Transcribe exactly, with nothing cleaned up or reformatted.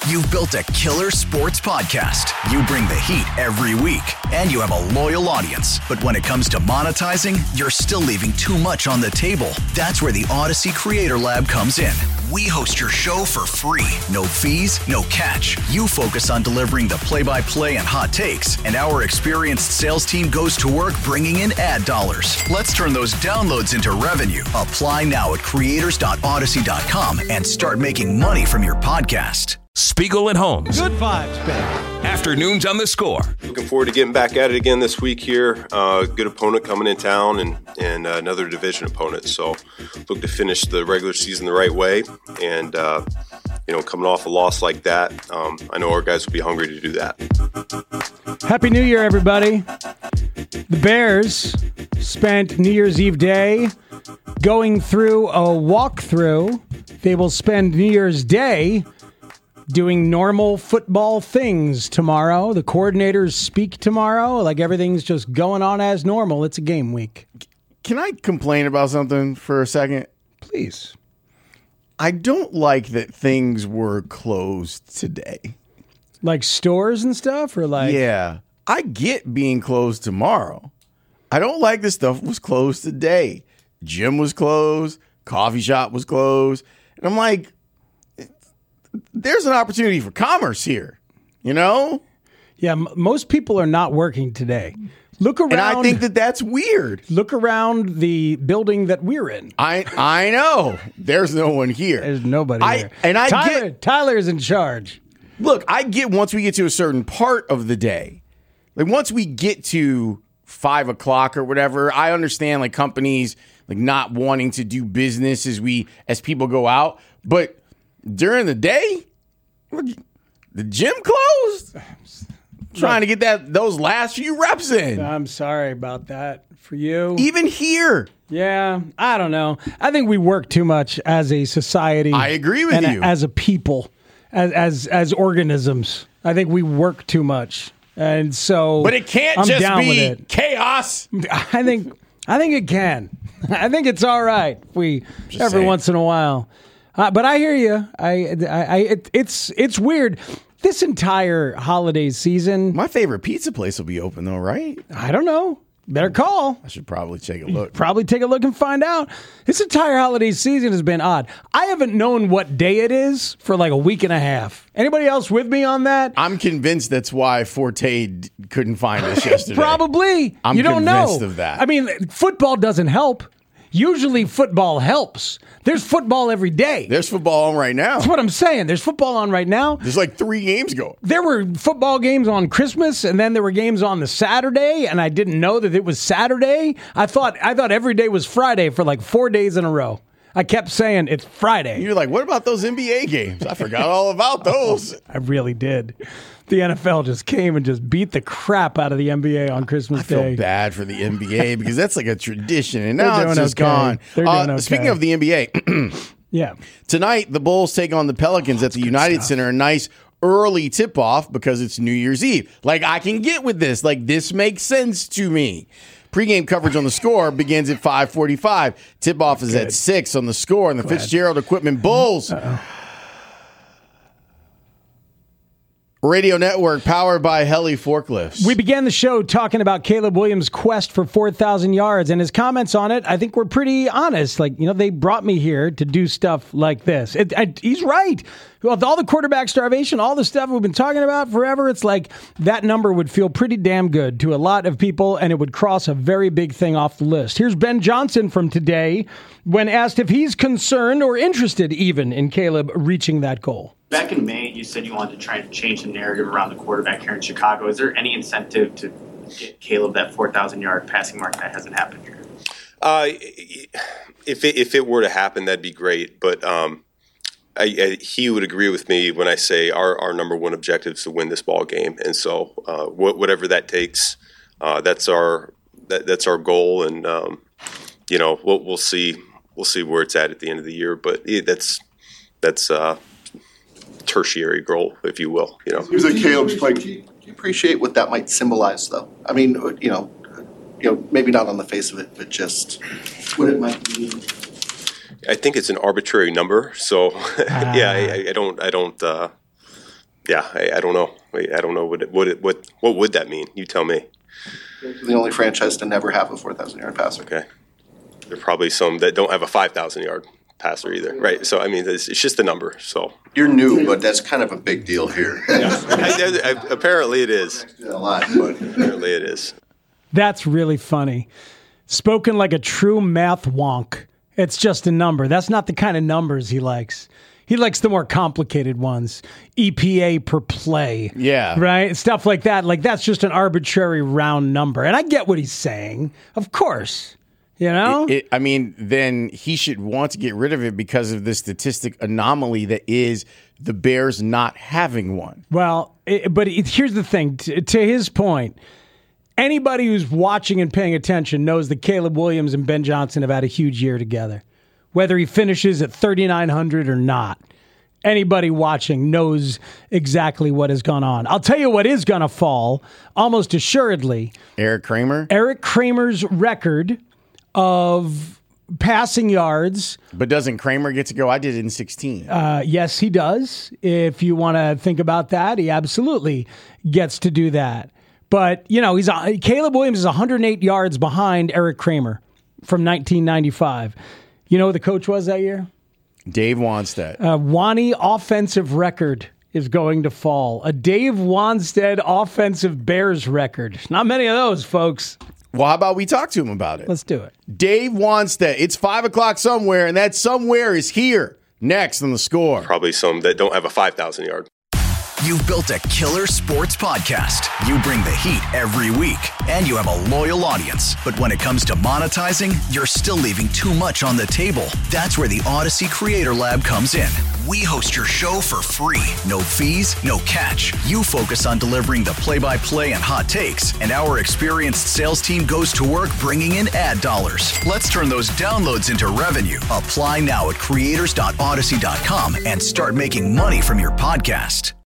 You've built a killer sports podcast. You bring the heat every week, and you have a loyal audience. But when it comes to monetizing, you're still leaving too much on the table. That's where the Odyssey Creator Lab comes in. We host your show for free. No fees, no catch. You focus on delivering the play-by-play and hot takes, and our experienced sales team goes to work bringing in ad dollars. Let's turn those downloads into revenue. Apply now at creators dot odyssey dot com and start making money from your podcast. Spiegel and Holmes. Good vibes, baby. Afternoons on The Score. Looking forward to getting back at it again this week here. Uh, good opponent coming in town and, and uh, another division opponent. So look to finish the regular season the right way. And, uh, you know, coming off a loss like that, um, I know our guys will be hungry to do that. Happy New Year, everybody. The Bears spent New Year's Eve day going through a walkthrough. They will spend New Year's Day doing normal football things tomorrow. The coordinators speak tomorrow. Like everything's just going on as normal. It's a game week. Can I complain about something for a second? Please. I don't like that things were closed today. Like stores and stuff? Or like Yeah. I get being closed tomorrow. I don't like this stuff was closed today. Gym was closed. Coffee shop was closed. And I'm like, there's an opportunity for commerce here, you know? Yeah, m- most people are not working today. Look around. And I think that that's weird. Look around the building that we're in. I I know. There's no one here. There's nobody I, here. And I Tyler, get, Tyler's in charge. Look, I get once we get to a certain part of the day, like once we get to five o'clock or whatever, I understand like companies like not wanting to do business as we as people go out, but during the day, the gym closed. Trying to get that those last few reps in. I'm sorry about that for you. Even here. Yeah, I don't know. I think we work too much as a society. I agree with and you. As a people, as as as organisms. I think we work too much. And so But it can't I'm just down be with it. chaos. I think I think it can. I think it's all right if we Just every saying. once in a while. Uh, but I hear you. I, I, I it, it's it's weird. This entire holiday season. My favorite pizza place will be open though, right? I don't know. Better call. I should probably take a look. Probably take a look and find out. This entire holiday season has been odd. I haven't known what day it is for like a week and a half. Anybody else with me on that? I'm convinced that's why Forte d- couldn't find us yesterday. Probably. I'm you don't convinced know. of that. I mean, football doesn't help. Usually football helps. There's football every day. There's football on right now. That's what I'm saying. There's football on right now. There's like three games going. There were football games on Christmas, and then there were games on the Saturday, and I didn't know that it was Saturday. I thought I thought every day was Friday for like four days in a row. I kept saying it's Friday. You're like, what about those N B A games? I forgot all about those. I really did. The N F L just came and just beat the crap out of the N B A on Christmas I feel Day. bad for the N B A because that's like a tradition, and now They're it's doing just okay. gone. They're Uh, doing okay. Speaking of the N B A, Yeah. tonight the Bulls take on the Pelicans at the United stuff. Center. A nice early tip-off because it's New Year's Eve. Like, I can get with this. Like, this makes sense to me. Pre-game coverage on The Score begins at five forty-five. Tip-off is at six on The Score, and the Glad. Fitzgerald Equipment Bulls. Radio Network powered by Heli Forklifts. We began the show talking about Caleb Williams' quest for four thousand yards, and his comments on it, I think, were pretty honest. Like, you know, they brought me here to do stuff like this. It, I, he's right. With all the quarterback starvation, all the stuff we've been talking about forever, it's like that number would feel pretty damn good to a lot of people, and it would cross a very big thing off the list. Here's Ben Johnson from today when asked if he's concerned or interested even in Caleb reaching that goal. Back in May, you said you wanted to try and change the narrative around the quarterback here in Chicago. Is there any incentive to get Caleb that four thousand yard passing mark that hasn't happened here? Uh, if it, if it were to happen, that'd be great. But um, I, I, he would agree with me when I say our, our number one objective is to win this ball game. And so uh, wh- whatever that takes, uh, that's our that, that's our goal. And um, you know, we'll, we'll see we'll see where it's at at the end of the year. But it, that's that's. Uh, tertiary goal, if you will. You know, Seems like Caleb's playing. Do you appreciate what that might symbolize, though? I mean, you know, you know, maybe not on the face of it, but just what it might mean. I think it's an arbitrary number. So, yeah, I, I don't, I don't, uh, Yeah, I, I don't know. Wait, I don't know what it, what it, what what would that mean? You tell me. The only franchise to never have a four thousand yard passer. Okay. There are probably some that don't have a five thousand yard passer either, right? So, I mean, it's, it's just a number. So you're new, but that's kind of a big deal here. Yeah. I, I, I, apparently it is. A lot, but apparently it is. That's really funny. Spoken like a true math wonk. It's just a number. That's not the kind of numbers he likes. He likes the more complicated ones. E P A per play. Yeah. Right? Stuff like that. Like, that's just an arbitrary round number. And I get what he's saying. Of course. You know? It, it, I mean, then he should want to get rid of it because of the statistic anomaly that is the Bears not having one. Well, it, but it, here's the thing. T- to his point, anybody who's watching and paying attention knows that Caleb Williams and Ben Johnson have had a huge year together. Whether he finishes at thirty-nine hundred or not, anybody watching knows exactly what has gone on. I'll tell you what is going to fall, almost assuredly. Eric Kramer? Eric Kramer's record of passing yards. But doesn't Kramer get to go? I did it in sixteen. Uh, yes, he does. If you want to think about that, he absolutely gets to do that. But, you know, he's uh, Caleb Williams is one hundred eight yards behind Eric Kramer from nineteen ninety-five. You know who the coach was that year? Dave Wanstead. Uh, Wani offensive record is going to fall. A Dave Wanstead offensive Bears record. Not many of those, folks. Well, how about we talk to him about it? Let's do it. Dave Wanstead. It's five o'clock somewhere, and that somewhere is here. Next on The Score. Probably some that don't have a five thousand yard. You've built a killer sports podcast. You bring the heat every week, and you have a loyal audience. But when it comes to monetizing, you're still leaving too much on the table. That's where the Odyssey Creator Lab comes in. We host your show for free. No fees, no catch. You focus on delivering the play-by-play and hot takes, and our experienced sales team goes to work bringing in ad dollars. Let's turn those downloads into revenue. Apply now at creators dot odyssey dot com and start making money from your podcast.